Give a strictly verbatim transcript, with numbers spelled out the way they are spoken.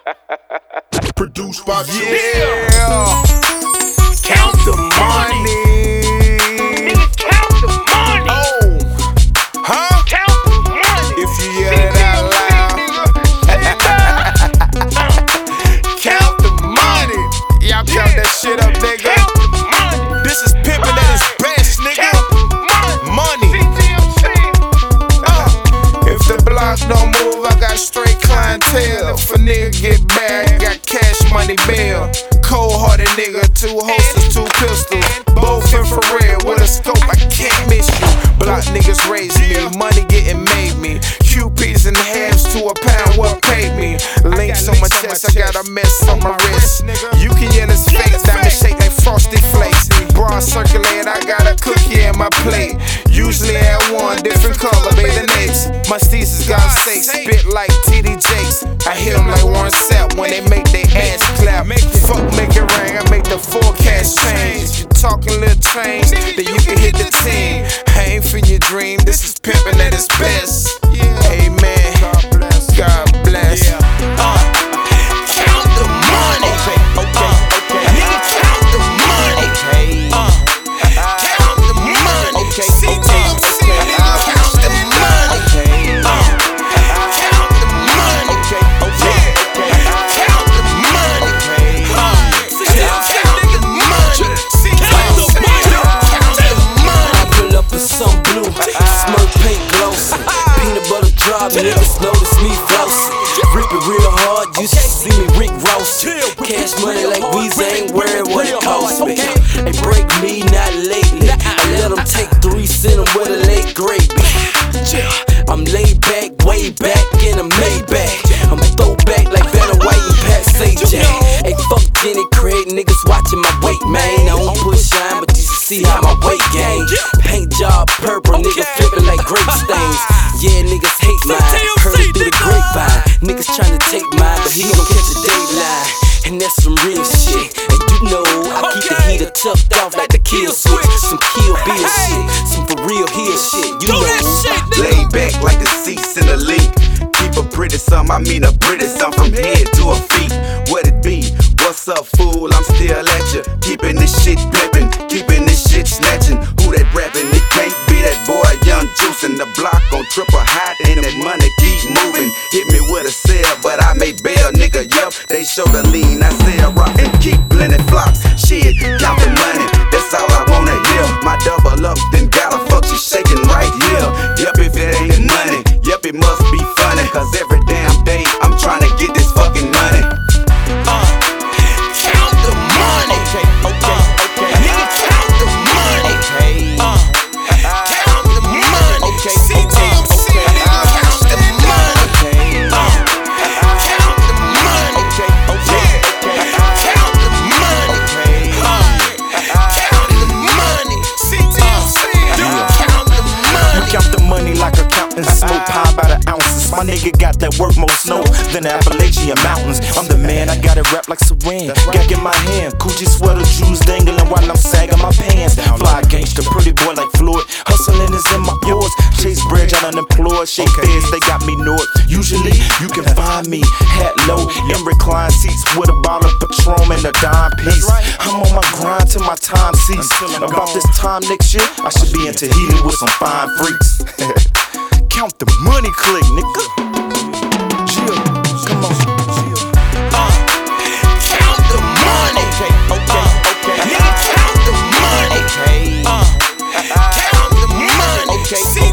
Produced by Yeah. Count the money. Nigga, count the money. Oh. Huh? Count the money. If you yell it out loud. Count the money. Y'all count that shit up, nigga. Count the money. This is pimpin' at its best, nigga. Count the money. Money. Uh, if the block don't move, I got straight clientele. If a nigga get bad, got cash money bail. Cold-hearted nigga, two holsters, two pistols, both infrared with a scope. I can't miss you. Block niggas raise me, money getting made me. Q Ps and halves to a pound, what paid me? Links on my chest, I got a mess on my wrist. You can yell it's fake, diamond shake like frosty flakes. Bra circulate, I got a cookie in my plate. Usually at one different color, bathing apes. My steezes got steak, spit like T D Jakes. I hit them like Warren Sapp when they make their ass clap. Fuck, make it rain, I make the forecast change. You talking little change, then you can hit the team. I ain't for your dream, this is pimpin' at its best. Amen. God bless. Uh, count the money. Nigga, count the money. Uh, count the money. C T M C, count the money. Uh, count the money. Yeah, count the money. Uh, count the money. C T M C, count the money. I pull up in some blue, smirk paint glossy. Peanut butter drop, niggas notice me flossy. Rip it real hard, you should see me Rick Ross. Cash money like Weezy, ain't worried what it cost me. They break me, not lately. I let them take three, send them with a late gravy. I'm laid back, way back in a Maybach. I'm throwback like Vanna White and Pat Sajak. Hey, fuck Jenny Craig, niggas watching my weight, man. I don't push shine, but you should see how my weight gain. Paint job purple, niggas flipping like grape stains. Yeah, niggas hate mine, heard it through the grapevine. Niggas tryna take mine, but he gon' catch a dateline. And that's some real shit. And you know, I keep the heater tucked off like the kill switch. Some Kill Bill shit, some for real heel shit. You know, laid back like the seats in the league. Keep a pretty sum, I mean a pretty sum from head to her feet. What it be? What's up, fool? I'm still at ya. Keeping this shit pimpin', keeping this shit snatchin'. Who that rappin'? It can't be that boy, Young Juice. In the block on triple hot, and that money keep moving. Hit me with a cell, but I made bail, nigga. Yup, they show the lean. I sell rock and keep blending flocks. Shit, count the money. That's all I wanna hear. My double up, then gotta fuck you shaking right here. Yup, if it ain't money, yup, it must be funny. Cause every damn day I'm trying to get this fucking money. Uh, count the money. Uh, nigga, count the money. Uh, count the money. C T M C, count the money. Uh, count the money. Yeah, count the money. Uh, count the money. C T M C, count the money. We count the money like accountants, smoke pie by the ounces. My nigga got that work more snow than the Appalachian Mountains. I'm the man, I got it wrapped like saran. Gag in my hand, Coochie sweater, jewels dangling while I'm sagging my pants. Fly gangster, pretty boy like Floyd, hustling is in my yours. Chase Bridge, I'm unemployed, shake feds, they got me north. Usually, you can find me hat low in reclined seats with a bottle of Patron and a dime piece. I'm on my grind till my time cease. About this time next year, I should be in Tahiti with some fine freaks. Count the money, click, nigga. Chill, come on. Uh, count the money. Uh, nigga, count the money. Uh, count the money. C